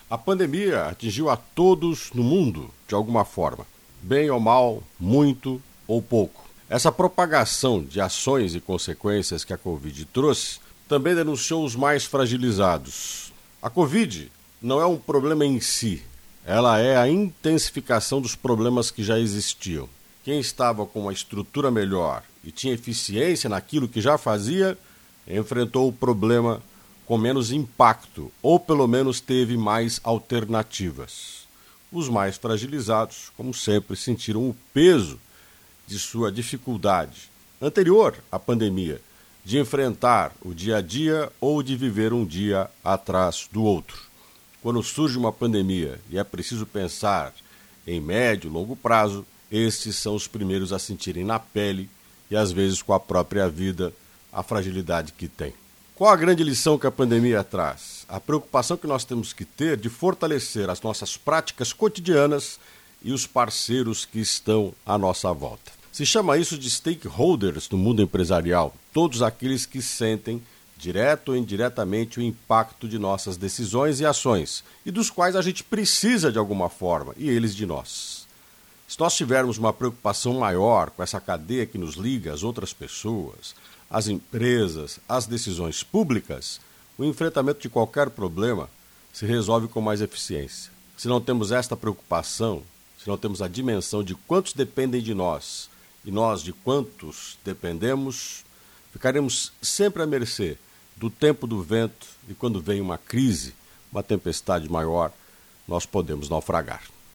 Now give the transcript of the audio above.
A pandemia atingiu a todos no mundo, de alguma forma, bem ou mal, muito ou pouco. Essa propagação de ações e consequências que a Covid trouxe também denunciou os mais fragilizados. A Covid não é um problema em si, ela é a intensificação dos problemas que já existiam. Quem estava com uma estrutura melhor e tinha eficiência naquilo que já fazia, enfrentou o problema com menos impacto, ou pelo menos teve mais alternativas. Os mais fragilizados, como sempre, sentiram o peso de sua dificuldade anterior à pandemia, de enfrentar o dia a dia ou de viver um dia atrás do outro. Quando surge uma pandemia e é preciso pensar em médio e longo prazo, estes são os primeiros a sentirem na pele e às vezes com a própria vida a fragilidade que tem. Qual a grande lição que a pandemia traz? A preocupação que nós temos que ter de fortalecer as nossas práticas cotidianas e os parceiros que estão à nossa volta. Se chama isso de stakeholders no mundo empresarial, todos aqueles que sentem, direto ou indiretamente, o impacto de nossas decisões e ações, e dos quais a gente precisa de alguma forma, e eles de nós. Se nós tivermos uma preocupação maior com essa cadeia que nos liga às outras pessoas, às empresas, às decisões públicas, o enfrentamento de qualquer problema se resolve com mais eficiência. Se não temos esta preocupação, se não temos a dimensão de quantos dependem de nós e nós de quantos dependemos, ficaremos sempre à mercê do tempo do vento e quando vem uma crise, uma tempestade maior, nós podemos naufragar.